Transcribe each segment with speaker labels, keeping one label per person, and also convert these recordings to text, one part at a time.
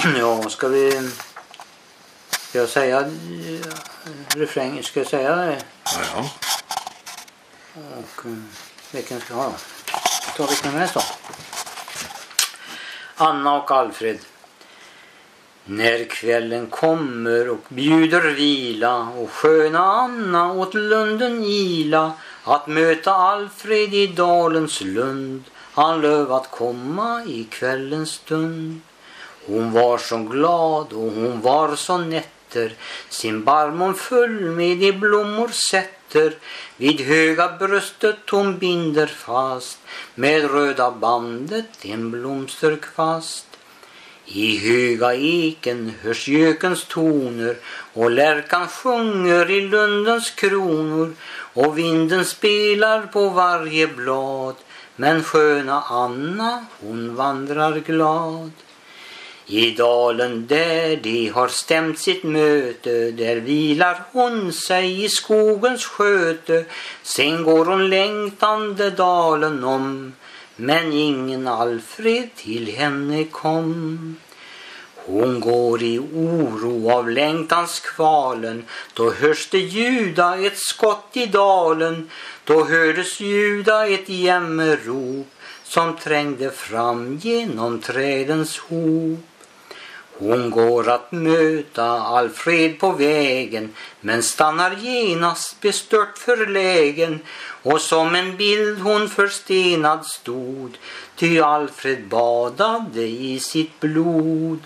Speaker 1: Ja, ska jag säga refrängen? Ska jag säga det?
Speaker 2: Ja.
Speaker 1: Och vilken ska jag ha? Ta vilken mest då? Anna och Alfred. När kvällen kommer och bjuder vila och sköna Anna åt lunden ila att möta Alfred i dalens lund, han lövat komma i kvällens stund. Hon var så glad och hon var så nätter, sin barm hon full med i blommor sätter, vid höga bröstet hon binder fast med röda bandet en blomsterkvast. I höga eken hörs gökens toner och lärkan sjunger i lundens kronor och vinden spelar på varje blad, men sköna Anna hon vandrar glad. I dalen där de har stämt sitt möte, där vilar hon sig i skogens sköte, sen går hon längtande dalen om, men ingen Alfred till henne kom. Hon går i oro av längtans kvalen, då hörs det ljuda ett skott i dalen, då hördes ljuda ett jämmerrop som trängde fram genom trädens hop. Hon går att möta Alfred på vägen, men stannar genast bestört förlägen, och som en bild hon förstenad stod, ty Alfred badade i sitt blod.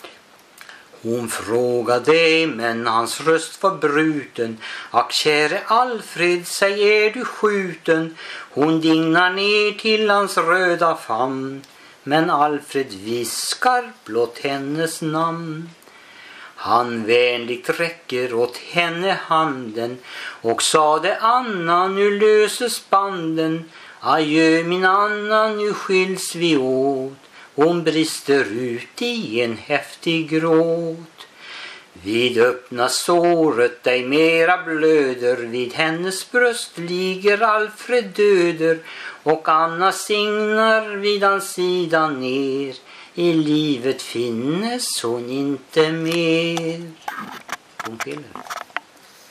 Speaker 1: Hon frågade, men hans röst var bruten, ack käre Alfred, säg är du skjuten? Hon dignar ner till hans röda famn, men Alfred viskar blott hennes namn. Han vänligt räcker åt henne handen och sade, Anna, nu löses banden. Adjö min Anna, nu skiljs vi åt. Hon brister ut i en häftig gråt. Vid öppna såret dig mera blöder, vid hennes bröst ligger Alfred döder, och Anna signar vid hans sida ner, i livet finnes hon inte mer. Hon fyller.